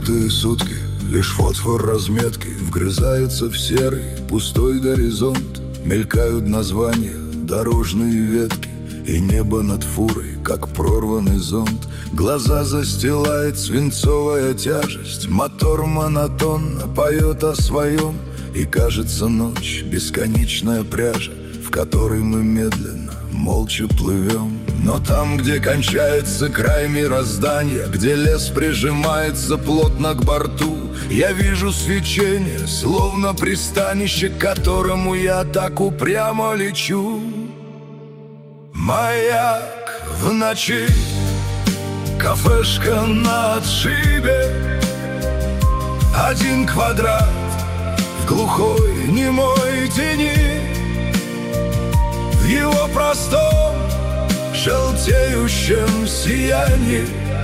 Желтые сутки, лишь фосфор разметки вгрызается в серый пустой горизонт. Мелькают названия, дорожные ветки, и небо над фурой, как прорванный зонт. Глаза застилает свинцовая тяжесть, мотор монотонно поет о своем. И кажется ночь — бесконечная пряжа, в которой мы медленно, молча плывем. Но там, где кончается край мироздания, где лес прижимается плотно к борту, я вижу свечение, словно пристанище, к которому я так упрямо лечу. Маяк в ночи, кафешка на отшибе, один квадрат в глухой немой тени. В его простом желтеющем сиянии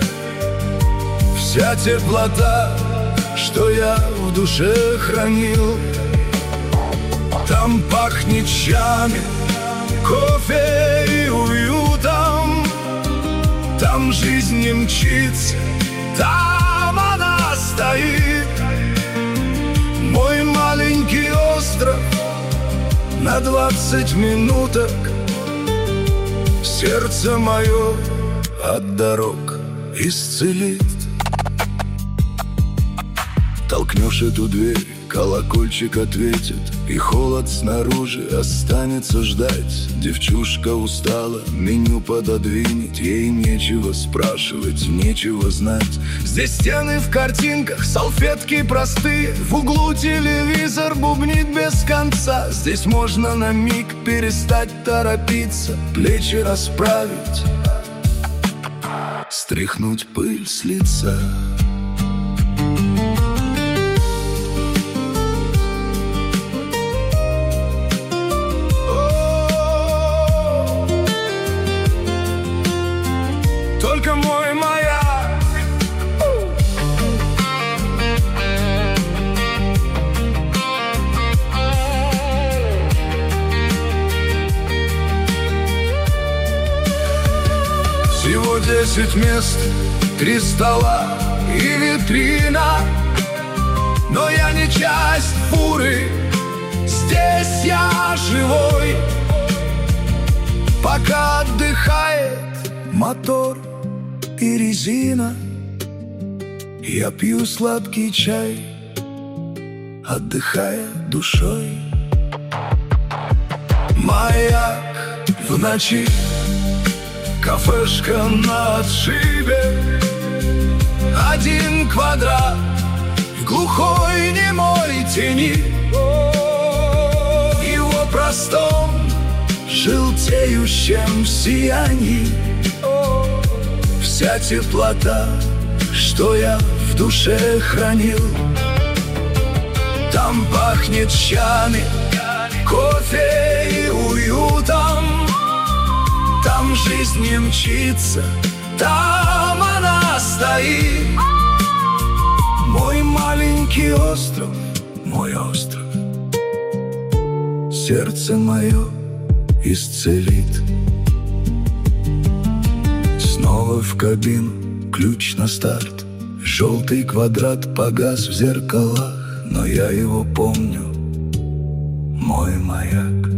вся теплота, что я в душе хранил. Там пахнет чами, кофе и уютом. Там жизнь не мчится, там она стоит. Мой маленький остров на 20 минуток. Сердце мое от дорог исцелит. Толкнешь эту дверь, колокольчик ответит, и холод снаружи останется ждать. Девчушка устала, меню пододвинет, ей нечего спрашивать, нечего знать. Здесь стены в картинках, салфетки простые, в углу телевизор бубнит без конца. Здесь можно на миг перестать торопиться, плечи расправить, стряхнуть пыль с лица. Только мой маяк. Всего 10 мест, 3 стола и витрина. Но я не часть фуры, здесь я живой. Пока отдыхает мотор и резина, я пью сладкий чай, отдыхая душой. Маяк в ночи, кафешка на отшибе, один квадрат в глухой немой тени. В его простом желтеющем сиянии вся теплота, что я в душе хранил. Там пахнет чами, кофе и уютом. Там жизнь не мчится, там она стоит. Мой маленький остров, мой остров, сердце мое исцелит. Снова в кабину, ключ на старт. Желтый квадрат погас в зеркалах, но я его помню, мой маяк.